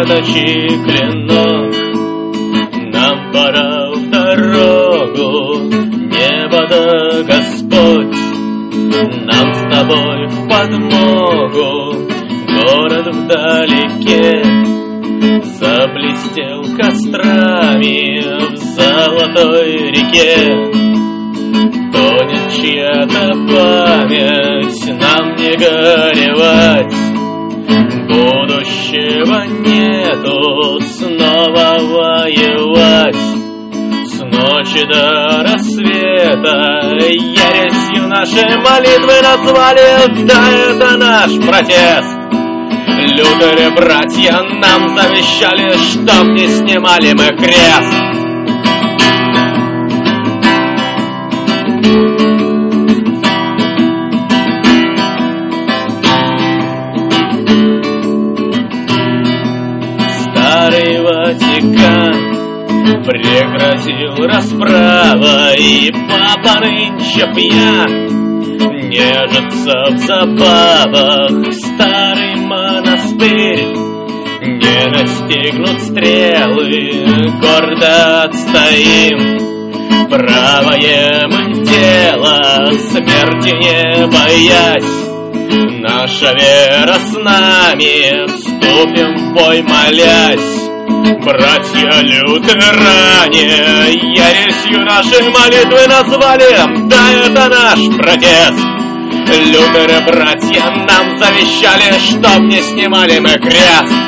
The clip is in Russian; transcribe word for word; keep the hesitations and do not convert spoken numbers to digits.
светочи клинок. Нам пора в дорогу, небо да Господь, нам с тобой в подмогу. Город вдалеке заблестел кострами в золотой реке. Тонет чья-то память, нам не горевать. Будущего нету, снова воевать. С ночи до рассвета ересью наши молитвы назвали. Да, это наш протест. Лютые братья нам завещали, чтоб не снимали мы крест. Старый Ватикан прекратил расправа, и папа нынче пьян, нежится в забавах. Старый монастырь не настигнут стрелы, гордо отстоим правое мы дело, смерти не боясь. Наша вера с нами, вступим в бой молясь. Братья лютеране ересью наши молитвы назвали. Да, это наш протест. Лютеры братья нам завещали, чтоб не снимали мы крест.